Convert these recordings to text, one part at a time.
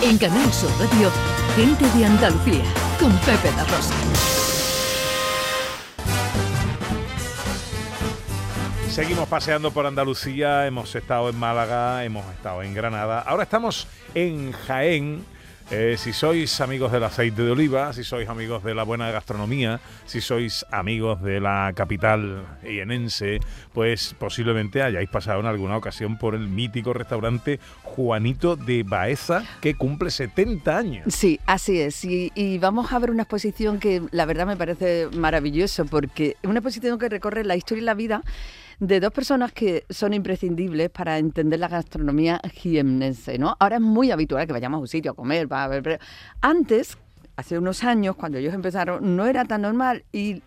En Canal Sur Radio, Gente de Andalucía, con Pepe La Rosa. Seguimos paseando por Andalucía, hemos estado en Málaga, hemos estado en Granada, ahora estamos en Jaén. Si sois amigos del aceite de oliva, si sois amigos de la buena gastronomía, si sois amigos de la capital jienense, pues posiblemente hayáis pasado en alguna ocasión por el mítico restaurante Juanito de Baeza, que cumple 70 años. Sí, así es. Y vamos a ver una exposición que la verdad me parece maravilloso, porque es una exposición que recorre la historia y la vida de dos personas que son imprescindibles para entender la gastronomía jiennense, ¿no? Ahora es muy habitual que vayamos a un sitio a comer, para ver, pero antes, hace unos años, cuando ellos empezaron, no era tan normal y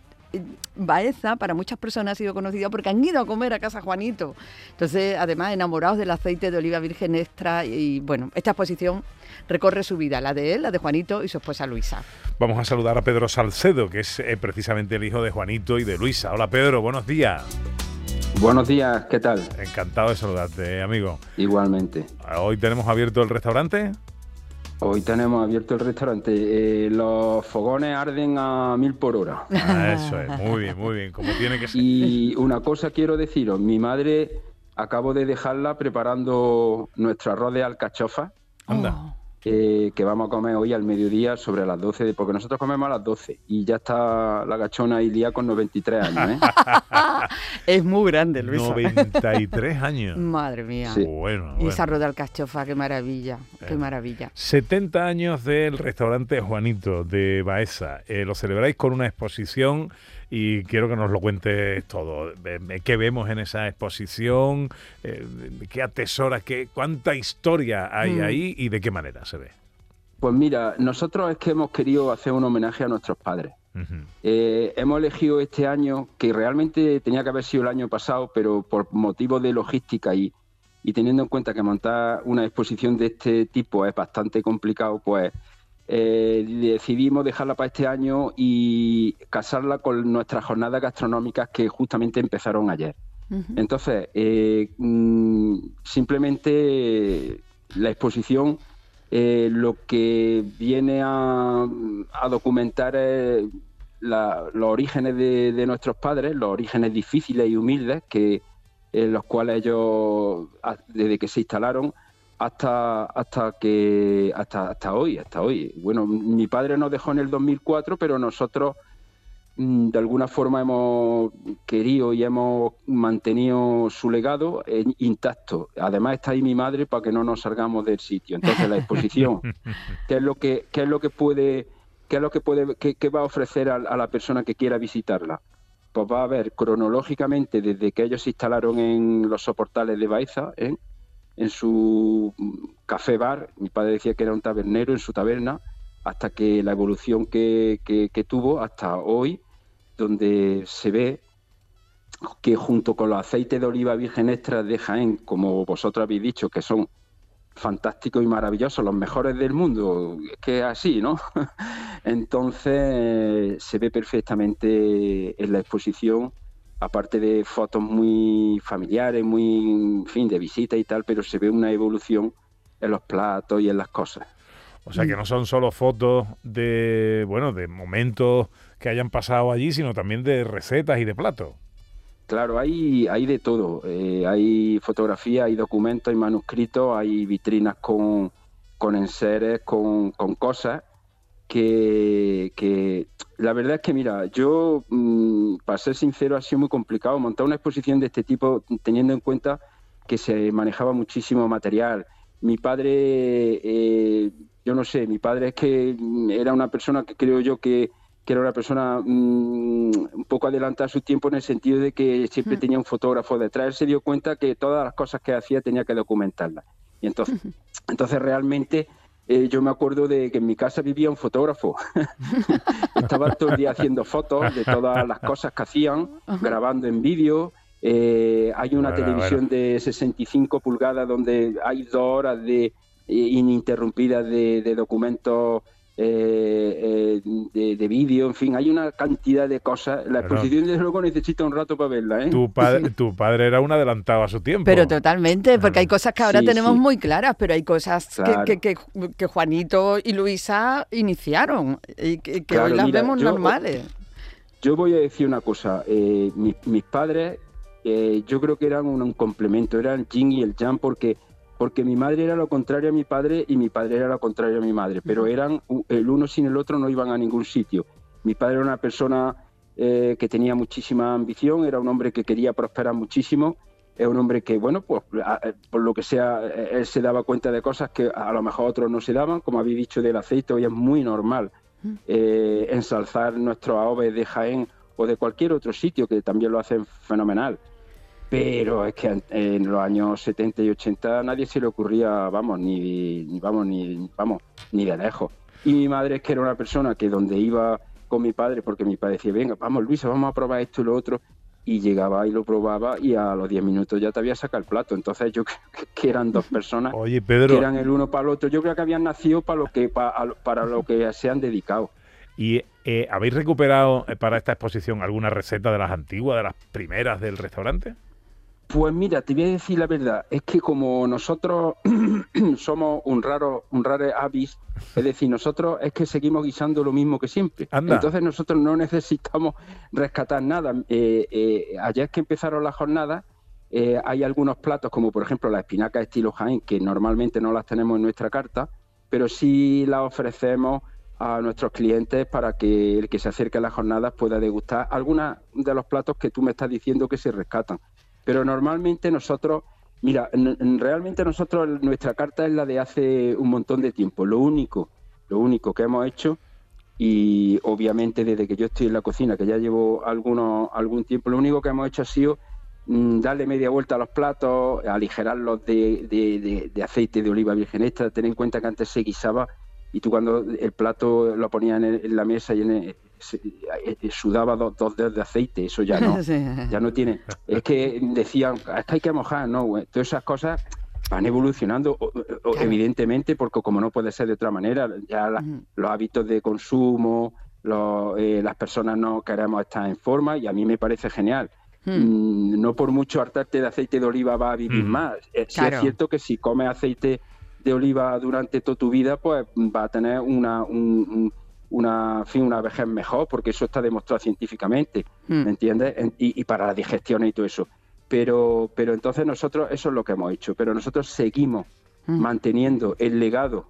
Baeza para muchas personas ha sido conocido porque han ido a comer a casa Juanito. Entonces, además, enamorados del aceite de oliva virgen extra y bueno, esta exposición recorre su vida, la de él, la de Juanito y su esposa Luisa. Vamos a saludar a Pedro Salcedo, que es precisamente el hijo de Juanito y de Luisa. Hola Pedro, buenos días. Buenos días, ¿qué tal? Encantado de saludarte, amigo. Igualmente. ¿Hoy tenemos abierto el restaurante? Hoy tenemos abierto el restaurante. Los fogones arden a 1000 por hora. Eso es, muy bien, como tiene que ser. Y una cosa quiero deciros, mi madre acabo de dejarla preparando nuestro arroz de alcachofa. Anda. Que vamos a comer hoy al mediodía sobre las 12, porque nosotros comemos a las 12 y ya está la gachona ahí día con 93 años, ¿eh? Es muy grande, Luisa. 93 años. Madre mía. Sí. Bueno. Y esa arroz de alcachofa, qué maravilla, qué maravilla. 70 años del restaurante Juanito de Baeza. Lo celebráis con una exposición y quiero que nos lo cuentes todo. ¿Qué vemos en esa exposición? ¿Qué atesoras? ¿Cuánta historia hay ahí y de qué manera se ve? Pues mira, nosotros es que hemos querido hacer un homenaje a nuestros padres. Uh-huh. Hemos elegido este año, que realmente tenía que haber sido el año pasado, pero por motivos de logística y teniendo en cuenta que montar una exposición de este tipo es bastante complicado, pues decidimos dejarla para este año y casarla con nuestras jornadas gastronómicas que justamente empezaron ayer. Uh-huh. Entonces, simplemente la exposición lo que viene a documentar es los orígenes de nuestros padres, los orígenes difíciles y humildes los cuales ellos, desde que se instalaron hasta hoy. Bueno, mi padre nos dejó en el 2004, pero nosotros de alguna forma hemos querido y hemos mantenido su legado intacto. Además está ahí mi madre para que no nos salgamos del sitio. Entonces la exposición, ¿qué va a ofrecer a la persona que quiera visitarla? Pues va a ver cronológicamente desde que ellos se instalaron en los soportales de Baeza, en su café bar, mi padre decía que era un tabernero en su taberna, hasta que la evolución que tuvo hasta hoy, donde se ve que junto con los aceites de oliva virgen extra de Jaén, como vosotros habéis dicho, que son fantásticos y maravillosos, los mejores del mundo, es que es así, ¿no? Entonces se ve perfectamente en la exposición, aparte de fotos muy familiares, muy, en fin, de visita y tal, pero se ve una evolución en los platos y en las cosas. O sea que no son solo fotos de momentos que hayan pasado allí, sino también de recetas y de platos. Claro, hay de todo. Hay fotografías, hay documentos, hay manuscritos, hay vitrinas con enseres, con cosas que la verdad es que, mira, yo, para ser sincero, ha sido muy complicado montar una exposición de este tipo teniendo en cuenta que se manejaba muchísimo material. Mi padre, yo no sé, mi padre es que era una persona que creo yo que era una persona un poco adelantada a su tiempo en el sentido de que siempre tenía un fotógrafo detrás. Él se dio cuenta que todas las cosas que hacía tenía que documentarlas. Y entonces realmente yo me acuerdo de que en mi casa vivía un fotógrafo. Estaba todo el día haciendo fotos de todas las cosas que hacían, grabando en vídeo. Hay una televisión de 65 pulgadas donde hay 2 horas ininterrumpidas de documentos de vídeo, en fin, hay una cantidad de cosas. La exposición, desde luego, necesita un rato para verla, ¿eh? Tu padre era un adelantado a su tiempo. Pero totalmente, porque hay cosas que ahora tenemos muy claras, pero hay cosas Claro. que Juanito y Luisa iniciaron y que Claro, hoy las mira, vemos normales. Yo voy a decir una cosa. Mis padres, yo creo que eran un complemento, eran el yin y el yang, porque mi madre era lo contrario a mi padre y mi padre era lo contrario a mi madre, pero eran el uno sin el otro, no iban a ningún sitio. Mi padre era una persona que tenía muchísima ambición, era un hombre que quería prosperar muchísimo, es un hombre que, bueno, pues por lo que sea, él se daba cuenta de cosas que a lo mejor otros no se daban, como habéis dicho del aceite. Hoy es muy normal ensalzar nuestros AOVEs de Jaén o de cualquier otro sitio, que también lo hacen fenomenal. Pero es que en los años 70 y 80 nadie se le ocurría, ni de lejos. Y mi madre, es que era una persona que donde iba con mi padre, porque mi padre decía, venga, vamos Luisa, vamos a probar esto y lo otro, y llegaba y lo probaba y a los 10 minutos ya te había sacado el plato. Entonces yo creo que eran dos personas Oye, Pedro, que eran el uno para el otro. Yo creo que habían nacido para lo que se han dedicado. ¿y habéis recuperado para esta exposición alguna receta de las antiguas, de las primeras del restaurante? Pues mira, te voy a decir la verdad, es que como nosotros somos un raro avis, es decir, nosotros es que seguimos guisando lo mismo que siempre. Anda. Entonces nosotros no necesitamos rescatar nada. Ayer que empezaron las jornadas, hay algunos platos, como por ejemplo las espinacas estilo Jaén, que normalmente no las tenemos en nuestra carta, pero sí las ofrecemos a nuestros clientes para que el que se acerque a las jornadas pueda degustar algunos de los platos que tú me estás diciendo que se rescatan. Pero normalmente nosotros, mira, realmente nosotros, nuestra carta es la de hace un montón de tiempo. Lo único que hemos hecho, y obviamente desde que yo estoy en la cocina, que ya llevo algún tiempo, lo único que hemos hecho ha sido darle media vuelta a los platos, aligerarlos de aceite de oliva virgen extra. Ten en cuenta que antes se guisaba y tú cuando el plato lo ponías en la mesa y sudaba dos dedos de aceite. Eso ya no, Sí. ya no tiene. Es que decían, es que hay que mojar, ¿no? Todas esas cosas van evolucionando, evidentemente, porque como no puede ser de otra manera, ya los hábitos de consumo, las personas no queremos estar en forma, y a mí me parece genial. No por mucho hartarte de aceite de oliva va a vivir más. Sí, es cierto que si comes aceite de oliva durante toda tu vida, pues va a tener una vejez mejor, porque eso está demostrado científicamente, ¿me entiendes? Y para la digestión y todo eso. Pero entonces nosotros, eso es lo que hemos hecho, pero nosotros seguimos manteniendo el legado,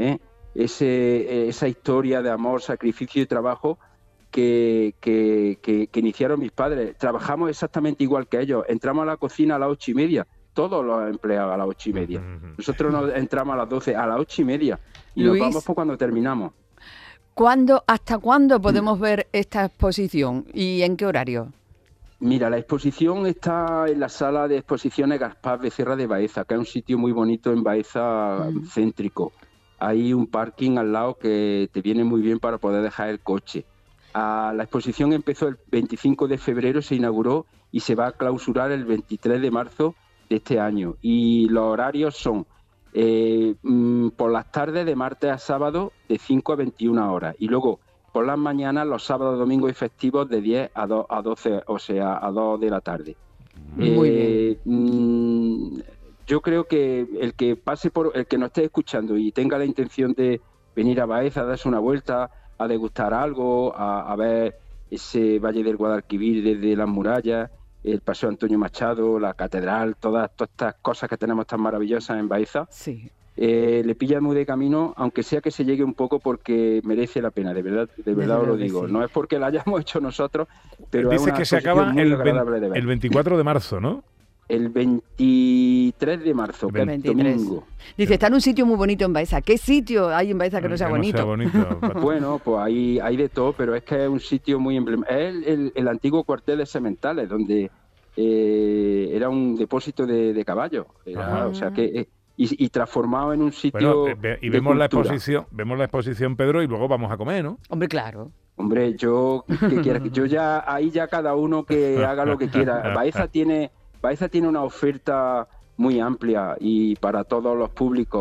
esa historia de amor, sacrificio y trabajo que iniciaron mis padres. Trabajamos exactamente igual que ellos. Entramos a la cocina a las 8:30, todos los empleados a las 8:30. Nosotros nos entramos a las 12, a las 8:30, y Luis, nos vamos por cuando terminamos. ¿Hasta cuándo podemos ver esta exposición y en qué horario? Mira, la exposición está en la sala de exposiciones Gaspar Becerra de Baeza, que es un sitio muy bonito en Baeza, céntrico. Hay un parking al lado que te viene muy bien para poder dejar el coche. La exposición empezó el 25 de febrero, se inauguró y se va a clausurar el 23 de marzo de este año. Y los horarios son por las tardes de martes a sábado de 5 a 21 horas. Y luego por las mañanas, los sábados, domingos y festivos de 10 a 12, o sea, a 2 de la tarde. Muy bien. Yo creo que el que nos esté escuchando y tenga la intención de venir a Baeza, a darse una vuelta, a degustar algo, a ver ese Valle del Guadalquivir desde las murallas, el Paseo Antonio Machado, la catedral, todas estas cosas que tenemos tan maravillosas en Baeza. Sí. Le pilla muy de camino, aunque sea que se llegue un poco, porque merece la pena, de verdad os lo digo. Sí. No es porque la hayamos hecho nosotros, pero dices es una que se acaba el 24 de marzo, ¿no? El 23 de marzo, que es domingo. Dice, está en un sitio muy bonito en Baeza. ¿Qué sitio hay en Baeza que no sea bonito? Bueno, pues hay de todo, pero es que es un sitio muy emblemático. Es el antiguo cuartel de Sementales, donde era un depósito de caballos. O sea que... Y transformado en un sitio. Bueno, y vemos la exposición, Pedro, y luego vamos a comer, ¿no? Hombre, claro. Hombre, yo ya cada uno que haga lo que quiera. Baeza tiene una oferta muy amplia y para todos los públicos.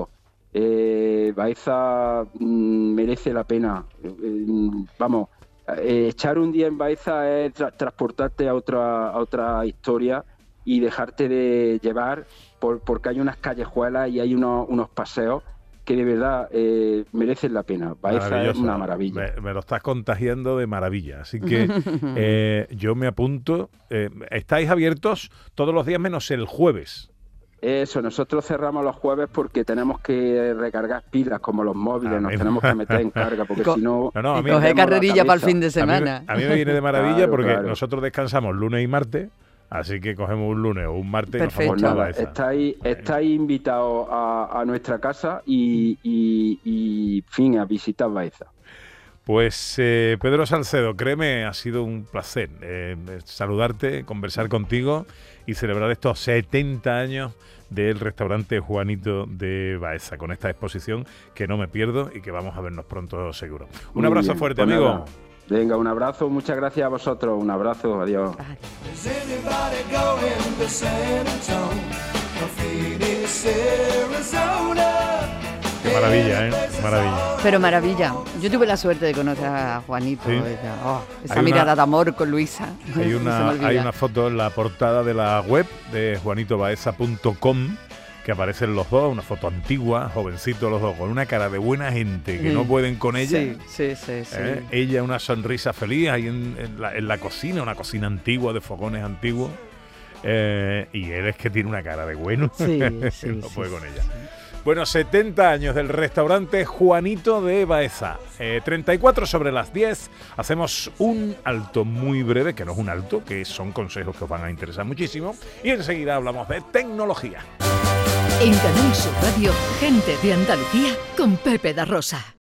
Baeza merece la pena. Vamos, echar un día en Baeza es transportarte a otra historia y dejarte de llevar porque hay unas callejuelas y hay unos paseos que de verdad merecen la pena. Baeza es una maravilla. Me lo estás contagiando de maravilla. Así que yo me apunto. Estáis abiertos todos los días menos el jueves. Eso, nosotros cerramos los jueves porque tenemos que recargar pilas como los móviles, nos tenemos que meter en carga porque si no... Coger carrerilla para el fin de semana. A mí me viene de maravilla porque claro. Nosotros descansamos lunes y martes, así que cogemos un lunes o un martes. Perfecto. Y nos vamos a Baeza. Estáis invitados a nuestra casa y fin, a visitar Baeza. Pues Pedro Salcedo, créeme, ha sido un placer saludarte, conversar contigo y celebrar estos 70 años del restaurante Juanito de Baeza, con esta exposición que no me pierdo y que vamos a vernos pronto seguro. Un abrazo fuerte, pues amigo. Nada. Venga, un abrazo, muchas gracias a vosotros, un abrazo, adiós. Qué maravilla, maravilla. Pero maravilla. Yo tuve la suerte de conocer a Juanito. ¿Sí? Esa mirada de amor con Luisa. Hay una foto en la portada de la web de juanitobaeza.com que aparecen los dos, una foto antigua, jovencitos los dos, con una cara de buena gente que no pueden con ella. Sí. Ella una sonrisa feliz ahí en la cocina, una cocina antigua de fogones antiguos. Y él es que tiene una cara de bueno. No puede con ella. Bueno, 70 años del restaurante Juanito de Baeza. 34 sobre las 10. Hacemos un alto muy breve, que no es un alto, que son consejos que os van a interesar muchísimo. Y enseguida hablamos de tecnología. En Canal Sur Radio, Gente de Andalucía con Pepe da Rosa.